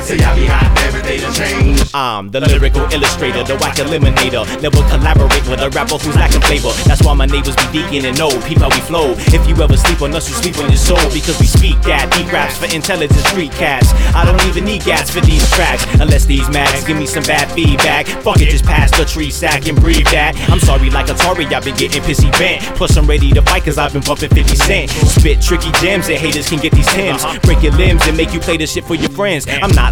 say I be hot, everything done changed. I'm the lyrical illustrator, the whack eliminator. Never collaborate with a rapper who's lacking flavor. That's why my neighbors be geeking and know peep how we flow. If you ever sleep on us, you sleep on your soul, because we speak that deep raps for intelligent street cats. I don't even need gas for these tracks, unless these mags give me some bad feedback. Fuck it, just pass the tree sack and breathe that. I'm sorry like Atari, I've been getting pissy bent. Plus I'm ready to fight cause I've been bumping 50 Cent. Spit tricky gems and haters can get these Timbs. Break your limbs and make you play this shit for your friends. I'm not